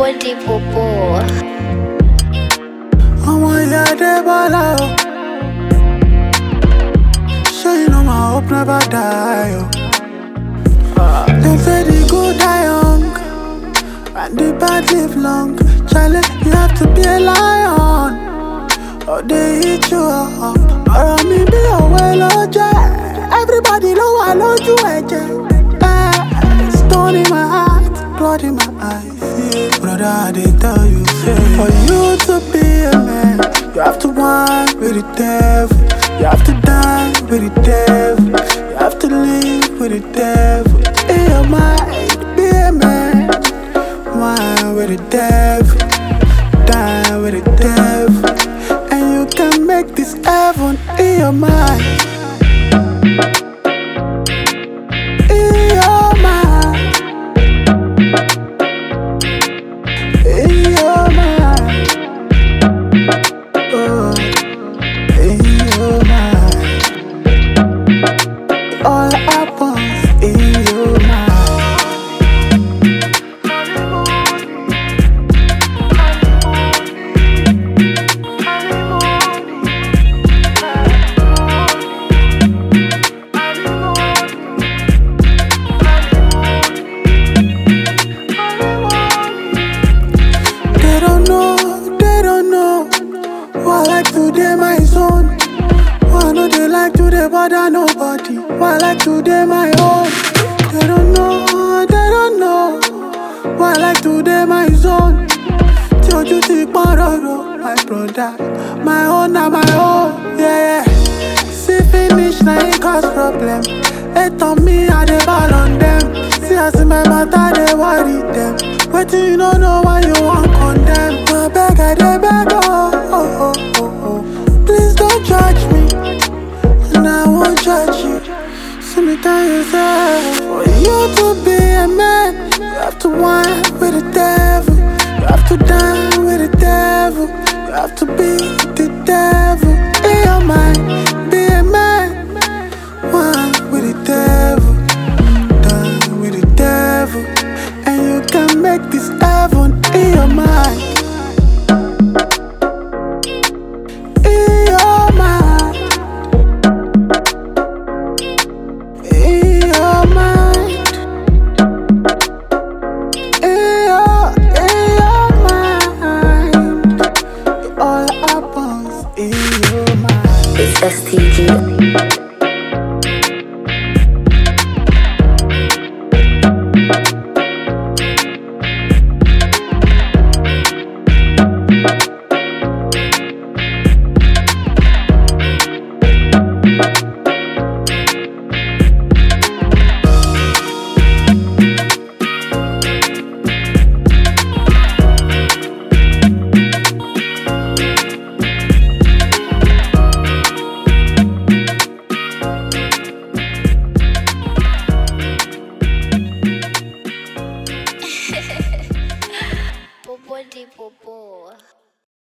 Body Popo. I'ma the ball so you know my hope never die. They say the good die young and the bad live long. Charlie, you have to be a lion or they eat you up. Or me be a well-oja. Everybody know I love you again. Stone in my heart, blood in my eyes. Yeah. Brother, I did tell you, say for you to be a man, you have to wine with the devil. You have to die with the devil. You have to live with the devil. In your mind, be a man. Wine with the devil, die with the devil, and you can make this heaven in your mind. In your mind. In your mind. Oh, in your mind. It all happens in your mind. Why I like today my zone? Why no they like today bother nobody? Why I like today my own? They don't know. Why I like today my zone? Till you think my brother, my own na my own, yeah. See finish now it cause problem. Hate on me, I dey ball on them. See as in my matter they worry them. But you don't know why you want condemn. I dey beg, oh. Please don't judge me, and I won't judge you. See me tell yourself, for you to be a man, you have to wine with the devil. You have to die with the devil. You have to be the devil in your mind.